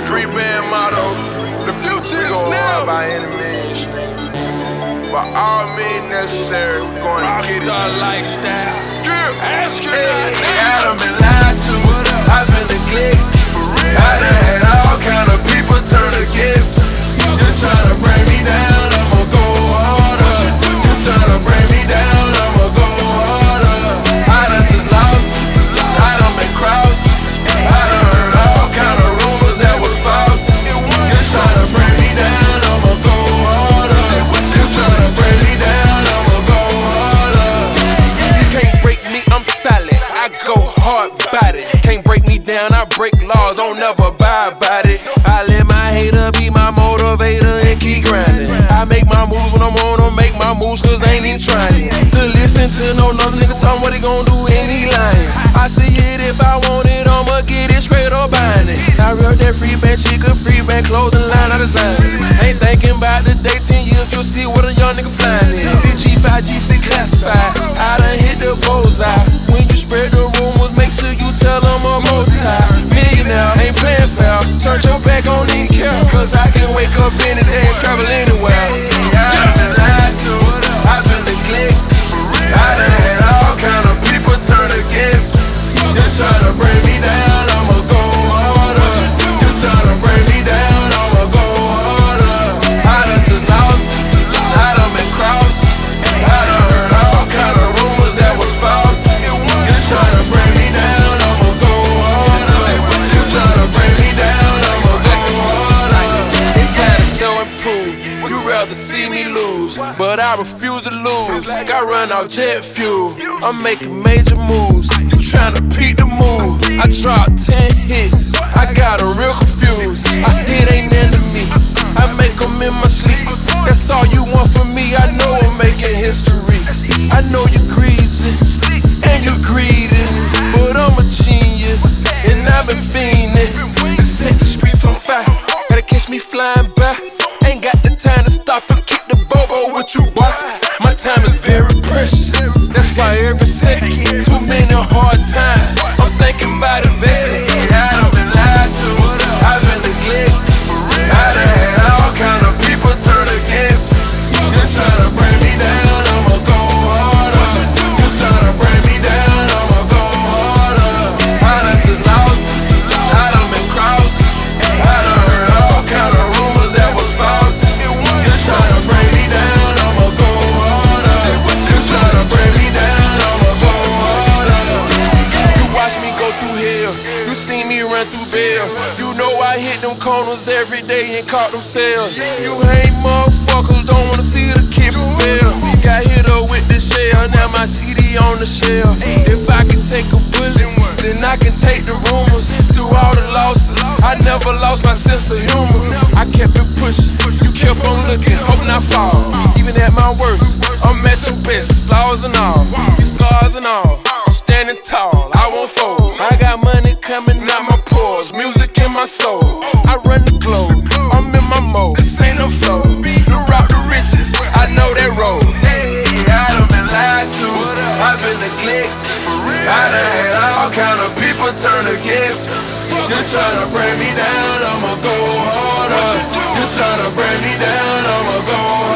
Free band motto. The future is Go now. hard by any means, nigga. By all means necessary, we going to get it. Rockstar lifestyle. Ask her Hey, now. I done been lied to, I've been neglected. I done had all kind of people turn against me. You tryna bring me down, I'ma go harder. You tryna bring me down, I'ma go harder. I done just lost, I done been crossed. I done heard all kind of rumors that was false. You tryna bring me down, I'ma go harder. You tryna bring me down, I'ma go harder. You can't break me, I'm solid. I go hard about it. Can't break me down, I break laws, don't never abide by it. I let my hater be my motivator and keep grinding. I make my moves when I'm on them, make my moves cause I ain't even trying to listen to no another nigga tell me what he gon' do and he lying. I see it if I want it, I'ma get it straight up buying it. I real that free band shit, good free band clothing line, I design it. Ain't thinking about the day, 10 years, you'll see what a young nigga flying in. The G5, G6 classified, I done hit the bullseye. When you spread the rumors, make sure you tell them I'm multi millionaire, ain't playing fair. Turn your back on any care, cause I can wake up any day and travel anywhere. I've been lied to, I've been neglected. I done had all kind of people turn against me. You tryna bring me down, I'ma go harder. You tryna bring me down, I'ma go harder. I done just lost, I done been crossed. I done heard all kind of rumors that was false. You tryna bring me down, I'ma go harder. You tryna bring me down, I'ma go harder. It's time to show and prove. You rather see me lose, but I refuse to lose. I run out jet fuel, I'm making major moves. You tryna peek the move, I dropped 10 hits, I got 'em real confused. A hit ain't enemy, I make 'em in my sleep. That's all you want from me, I know I'm making history. I know you greasy, and you greedy, but I'm a genius, and I've been fiending to set the streets on fire. Gotta catch me flying by, ain't got the time to stop and kick the bobo with you, boy. My time is very precious, that's why every second, too many hard times, I'm thinking about investing. I done been lied to, I've been neglected. I done had all kind of people turn against me. You tryna bring me down, I'ma go harder. You tryna bring me down, I'ma go harder. I done just lost, I done been crossed. I done heard all kind of rumors that was false. You tryna bring me down, I'ma go harder. You tryna bring me down, I'ma go harder. You watch me go through hell, you see me run through bells. You know I hit them corners every day and caught them sales. You hate motherfuckers, don't wanna see the kid fail. Got hit up with the shell, now my CD on the shelf. If I can take a bullet, then I can take the rumors. Through all the losses, I never lost my sense of humor. I kept it pushing, you kept on looking, hoping I fall. Even at my worst, I'm at your best, flaws and all, these scars and all. I'm standing tall, I won't fold. I got money coming out my pores, music in my soul. I run the globe, I'm in my mode. This ain't no flow. The route to riches, I know that road. Hey, I done been lied to, I've been neglected. I done had all kind of people turn against me. You tryna bring me down, I'ma go harder. You tryna bring me down, I'ma go harder.